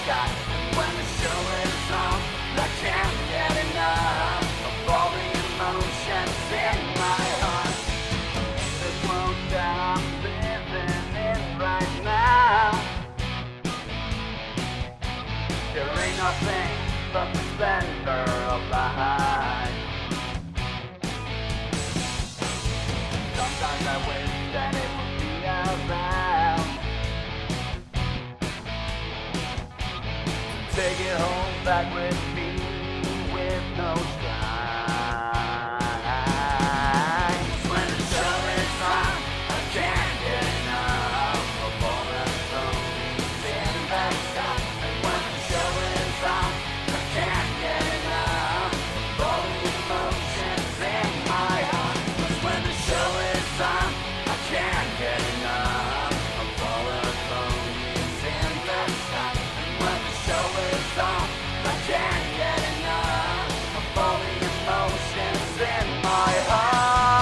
sky. And when the show is on, I can't get enough of all the emotions in my heart. This world that I'm living in right now, there ain't nothing but the splendor of life. Sometimes I wish that it would be around, take it home back with me with no strings. When the show is on, I can't get enough of all the ponies in the sky. And when the show is on, I can't get enough of all the emotions in my heart. 'Cause when the show is on, I can't get enough of all the ponies in the sky. And when the show is on, I can't get enough of all the emotions in my heart.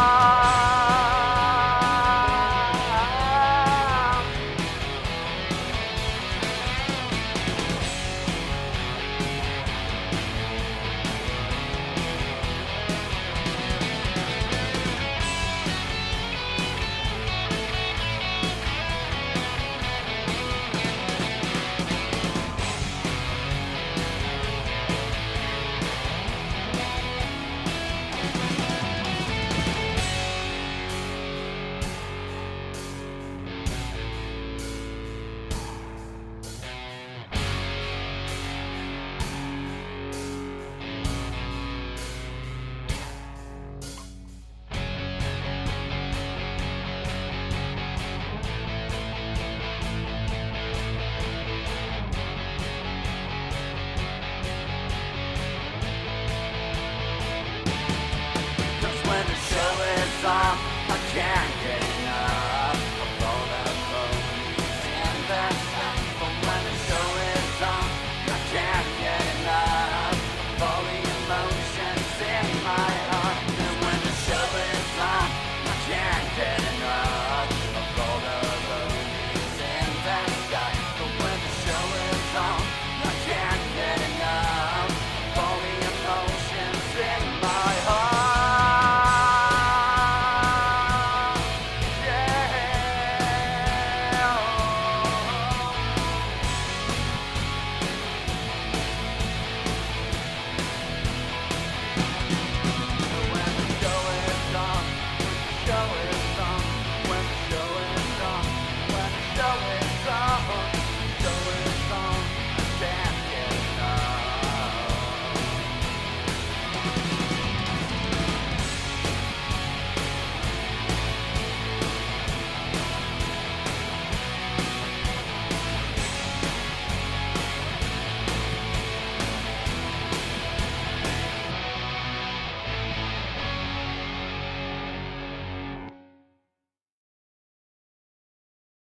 When the show is on, I can't get enough of all the ponies in the sky. But when the show is on, I can't get enough of all the emotions in my heart. And when the show is on, I can't get enough of all the ponies in the sky. But when the show is on,